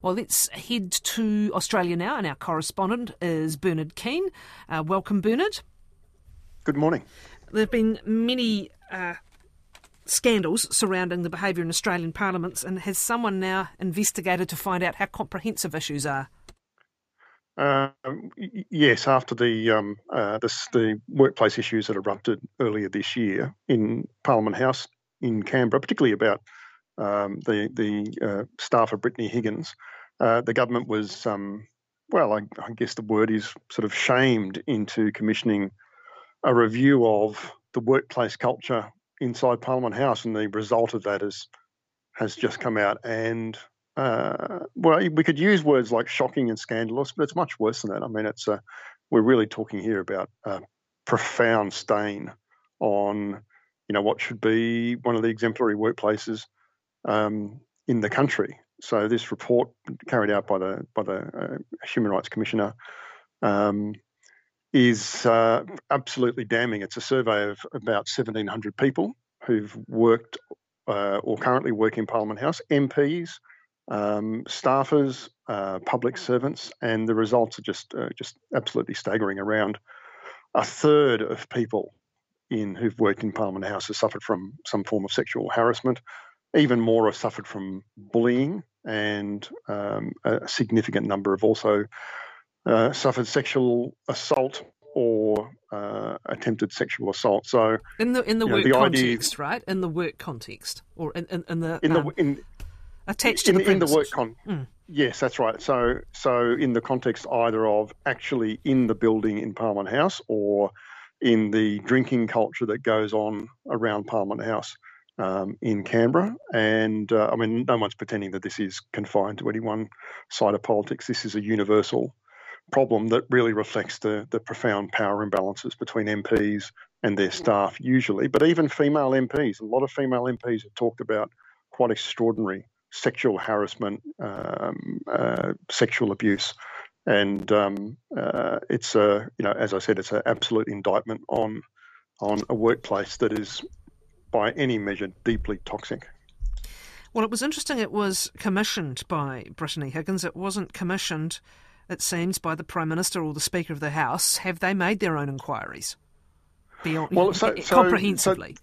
Well, let's head to Australia now, and our correspondent is Bernard Keane. Welcome, Bernard. Good morning. There have been many scandals surrounding the behaviour in Australian parliaments, and has someone now investigated to find out how comprehensive issues are? Yes, after the workplace issues that erupted earlier this year in Parliament House in Canberra, particularly about the staff of Brittany Higgins, the government was, I guess the word is sort of shamed into commissioning a review of the workplace culture inside Parliament House, and the result of that has just come out. And we could use words like shocking and scandalous, but it's much worse than that. I mean, we're really talking here about a profound stain on, what should be one of the exemplary workplaces in the country. So this report carried out by the Human Rights Commissioner is absolutely damning. It's a survey of about 1,700 people who've worked or currently work in Parliament House, MPs, staffers, public servants, and the results are just absolutely staggering. Around a third of people who've worked in Parliament House have suffered from some form of sexual harassment. Even more have suffered from bullying, and a significant number have also suffered sexual assault or attempted sexual assault. So in the work context, right? In the work context, or in the attached to the premises. In the work Yes, that's right. So in the context either of actually in the building in Parliament House or in the drinking culture that goes on around Parliament House in Canberra. And no one's pretending that this is confined to any one side of politics. This is a universal problem that really reflects the profound power imbalances between MPs and their staff usually, but even female MPs. A lot of female MPs have talked about quite extraordinary sexual harassment, sexual abuse, and it's as I said, it's an absolute indictment on a workplace that is, by any measure, deeply toxic. Well, it was interesting. It was commissioned by Brittany Higgins. It wasn't commissioned, it seems, by the Prime Minister or the Speaker of the House. Have they made their own inquiries comprehensively?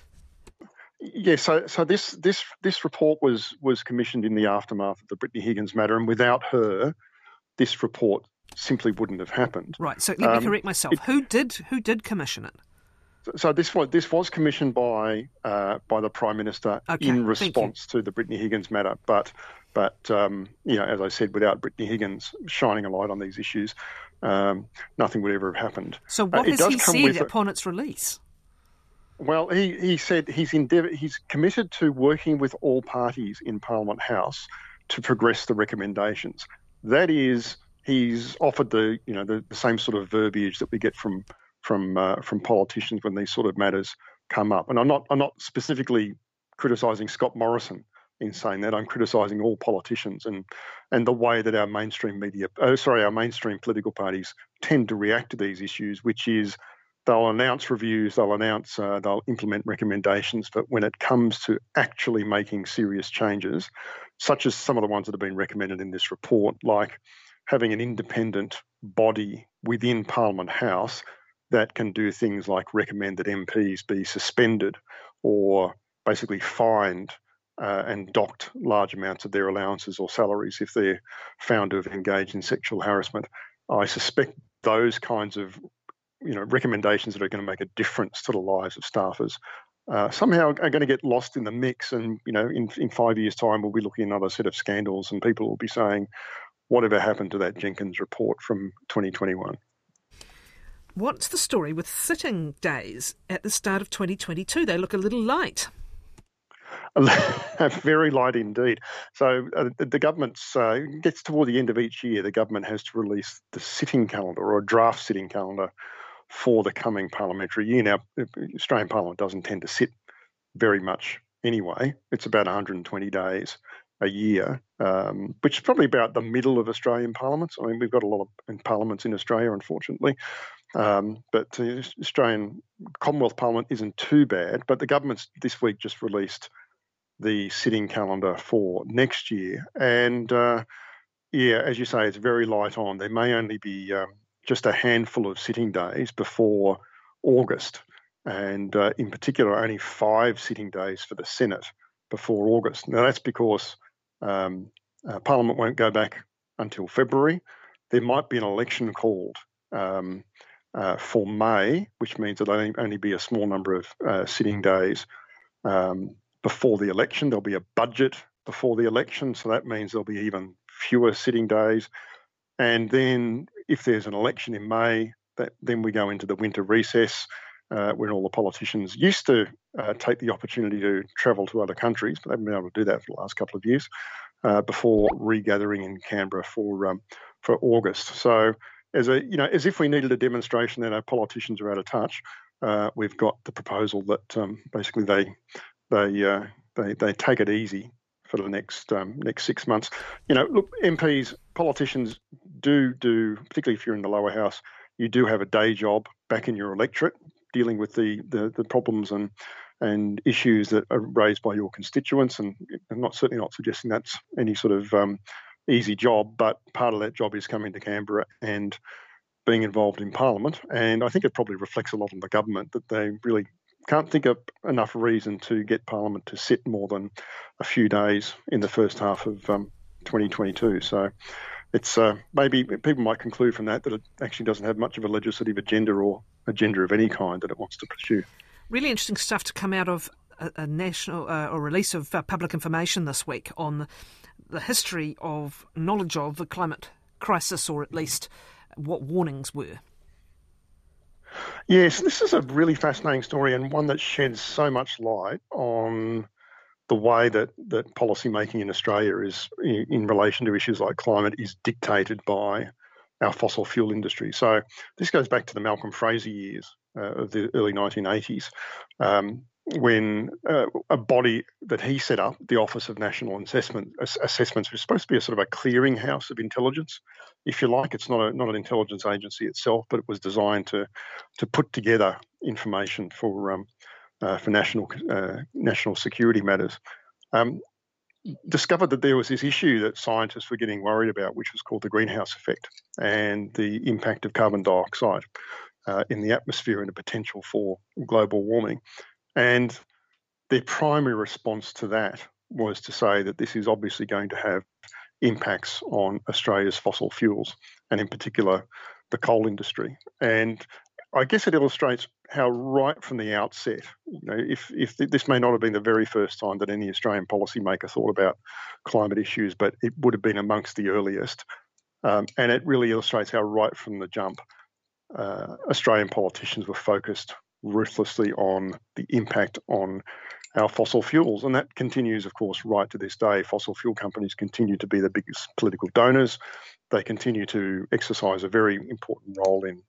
So this report was commissioned in the aftermath of the Brittany Higgins matter, and without her, this report simply wouldn't have happened. Right. So let me correct myself. Who did commission it? So this was commissioned by the Prime Minister in response to the Brittany Higgins matter, but as I said, without Brittany Higgins shining a light on these issues, nothing would ever have happened. So what has he said upon its release? Well, he said he's committed to working with all parties in Parliament House to progress the recommendations. That is, he's offered the same sort of verbiage that we get from politicians when these sort of matters come up. And I'm not specifically criticising Scott Morrison in saying that. I'm criticising all politicians and the way that our mainstream political parties tend to react to these issues, which is they'll announce reviews, they'll implement recommendations, but when it comes to actually making serious changes, such as some of the ones that have been recommended in this report, like having an independent body within Parliament House that can do things like recommend that MPs be suspended or basically fined and docked large amounts of their allowances or salaries if they're found to have engaged in sexual harassment. I suspect those kinds of recommendations that are going to make a difference to the lives of staffers somehow are going to get lost in the mix. And, in 5 years' time, we'll be looking at another set of scandals and people will be saying, whatever happened to that Jenkins report from 2021? What's the story with sitting days at the start of 2022? They look a little light. Very light indeed. So the government's gets toward the end of each year, the government has to release the sitting calendar or a draft sitting calendar for the coming parliamentary year. Now, Australian Parliament doesn't tend to sit very much anyway. It's about 120 days a year, which is probably about the middle of Australian parliaments. I mean, we've got a lot of parliaments in Australia, unfortunately. But the Australian Commonwealth Parliament isn't too bad. But the government's this week just released the sitting calendar for next year. And yeah, as you say, it's very light on. There may only be just a handful of sitting days before August, and in particular, only 5 sitting days for the Senate before August. Now, that's because Parliament won't go back until February. There might be an election called for May, which means there'll only be a small number of sitting days before the election. There'll be a budget before the election, so that means there'll be even fewer sitting days. And then if there's an election in May, then we go into the winter recess when all the politicians used to take the opportunity to travel to other countries, but they haven't been able to do that for the last couple of years, before regathering in Canberra for August. So as if we needed a demonstration that our politicians are out of touch, we've got the proposal that basically they take it easy for the next 6 months. Look, MPs, politicians do, particularly if you're in the lower house, you do have a day job back in your electorate, dealing with the problems and issues that are raised by your constituents. And I'm certainly not suggesting that's any sort of easy job, but part of that job is coming to Canberra and being involved in Parliament. And I think it probably reflects a lot on the government that they really can't think of enough reason to get Parliament to sit more than a few days in the first half of 2022. So it's maybe people might conclude from that it actually doesn't have much of a legislative agenda or agenda of any kind that it wants to pursue. Really interesting stuff to come out of a national or release of public information this week on the history of knowledge of the climate crisis, or at least what warnings were. Yes, this is a really fascinating story, and one that sheds so much light on the way that policy making in Australia is, in relation to issues like climate, is dictated by our fossil fuel industry. So this goes back to the Malcolm Fraser years of the early 1980s, when a body that he set up, the Office of National Assessments, was supposed to be a sort of a clearinghouse of intelligence, if you like. It's not an intelligence agency itself, but it was designed to put together information for national security matters. Discovered that there was this issue that scientists were getting worried about, which was called the greenhouse effect and the impact of carbon dioxide in the atmosphere and the potential for global warming. And their primary response to that was to say that this is obviously going to have impacts on Australia's fossil fuels, and in particular the coal industry. And I guess it illustrates how right from the outset, if this may not have been the very first time that any Australian policymaker thought about climate issues, but it would have been amongst the earliest. And it really illustrates how right from the jump, Australian politicians were focused ruthlessly on the impact on our fossil fuels. And that continues, of course, right to this day. Fossil fuel companies continue to be the biggest political donors. They continue to exercise a very important role in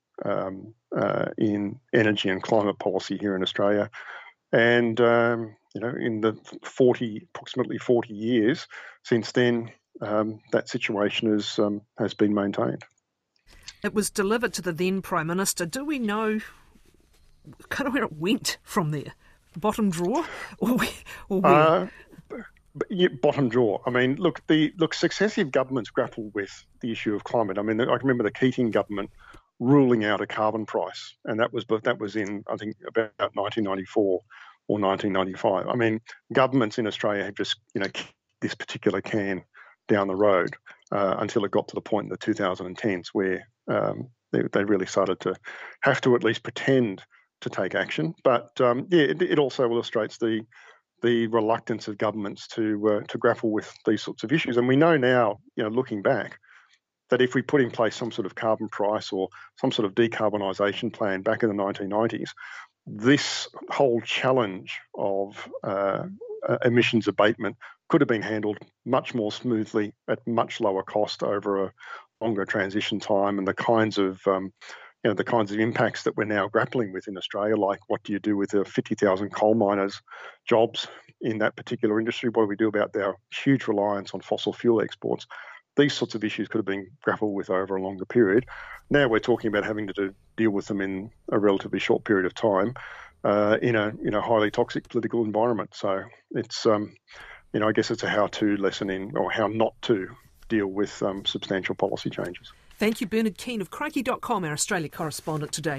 energy and climate policy here in Australia. And, in the approximately 40 years since then, that situation has been maintained. It was delivered to the then Prime Minister. Do we know kind of where it went from there? Bottom drawer? Or where? Bottom drawer. I mean, look, successive governments grappled with the issue of climate. I mean, I can remember the Keating government ruling out a carbon price, and that was in, I think, about 1994 or 1995. I mean, governments in Australia have just kicked this particular can down the road until it got to the point in the 2010s where they really started to have to at least pretend to take action. But it also illustrates the reluctance of governments to grapple with these sorts of issues. And we know now, looking back, that if we put in place some sort of carbon price or some sort of decarbonisation plan back in the 1990s, this whole challenge of emissions abatement could have been handled much more smoothly at much lower cost over a longer transition time. And the kinds of impacts that we're now grappling with in Australia, like what do you do with the 50,000 coal miners' jobs in that particular industry? What do we do about their huge reliance on fossil fuel exports? These sorts of issues could have been grappled with over a longer period. Now we're talking about having to deal with them in a relatively short period of time in a highly toxic political environment. So it's I guess it's a how-to lesson in, or how not to deal with substantial policy changes. Thank you, Bernard Keane of Crikey.com, our Australia correspondent today.